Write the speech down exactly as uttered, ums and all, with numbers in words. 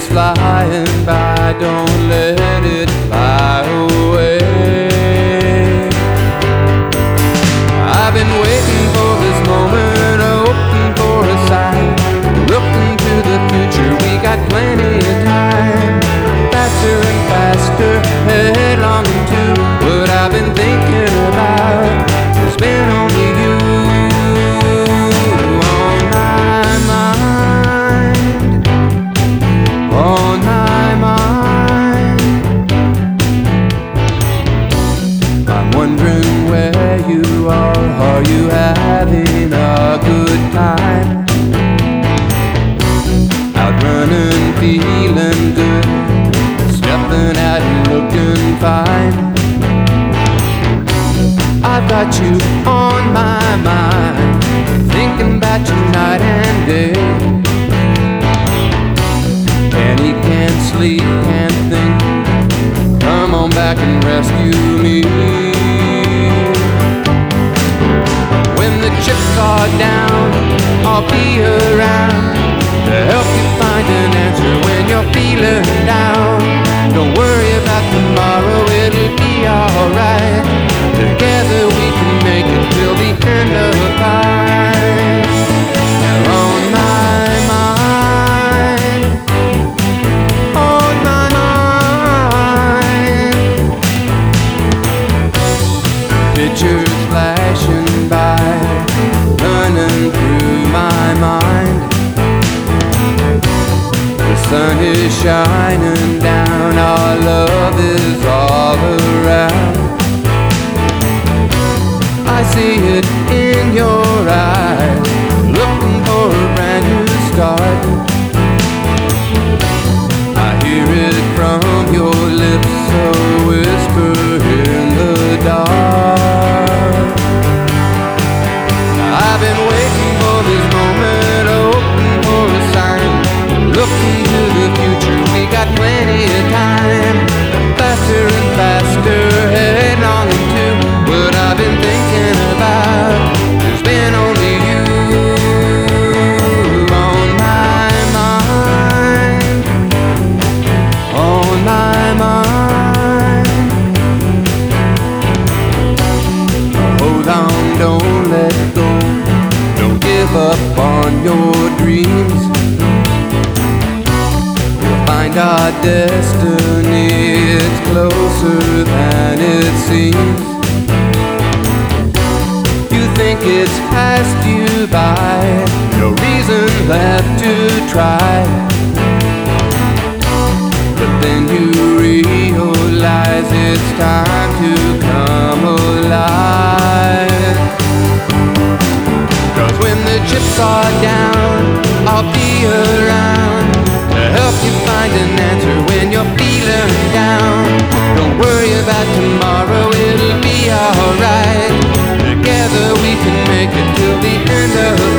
is flying by, don't let it fly away. I've been waiting for this moment, hoping for a sign, looking to the future, we got plenty of time. Faster and faster, headlong into what I've been thinking about. It's been only you on my mind, on my mind. I'm wondering where you are, are you having a good time? Out running, feeling good, stepping out and looking fine. I've got you on my mind, thinking about you night and day. And he can't sleep, can't think, come on back and rescue me. When the chips are down, I'll be around to help you find an answer when you're feeling down. Don't worry about tomorrow, it'll be alright. Together we can make it till the end of time. You're on my mind, on my mind. Pictures flashing by, running through my mind. The sun is shining down, our love is all around. I see it in your eyes, looking for a brand new start. I hear it from your lips, a whisper in the dark. I've been waiting for this moment, hoping for a sign, looking to the future, we got plenty of time. Faster and faster, headlong into what I've been thinking about. There's been only you on my mind, on my mind. Hold on, don't let go, don't give up on your dreams. Find our destiny, it's closer than it seems. You think it's passed you by, no reason left to try. But then you realize it's time to come alive. 'Cause when the chips are down, I'll be around to help you find an answer when you're feeling down. Don't worry about tomorrow, it'll be alright. Together we can make it till the end of